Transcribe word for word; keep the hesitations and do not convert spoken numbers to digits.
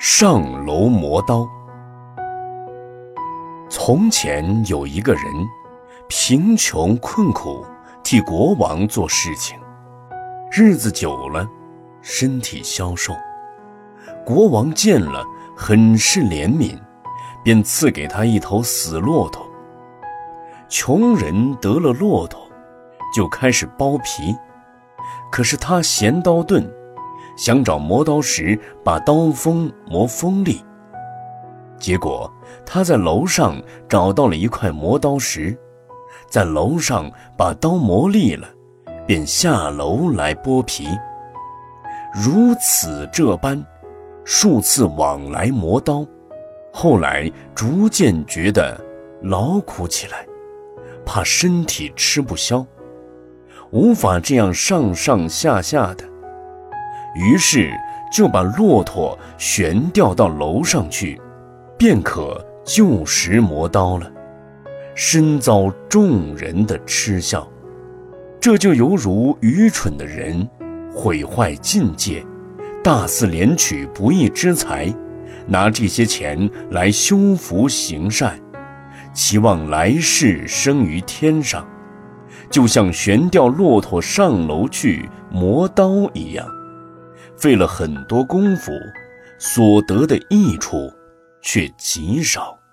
上楼磨刀。从前有一个人，贫穷困苦，替国王做事情，日子久了，身体消瘦。国王见了，很是怜悯，便赐给他一头死骆驼。穷人得了骆驼，就开始剥皮，可是他嫌刀钝，想找磨刀石把刀锋磨锋利。结果他在楼上找到了一块磨刀石，在楼上把刀磨利了，便下楼来剥皮。如此这般，数次往来磨刀，后来逐渐觉得劳苦起来，怕身体吃不消，无法这样上上下下的，于是就把骆驼悬吊到楼上去，便可就时磨刀了，深遭众人的嗤笑。这就犹如愚蠢的人毁坏境界，大肆敛取不义之财，拿这些钱来修福行善，期望来世生于天上，就像悬吊骆驼上楼去磨刀一样，费了很多功夫，所得的益处却极少。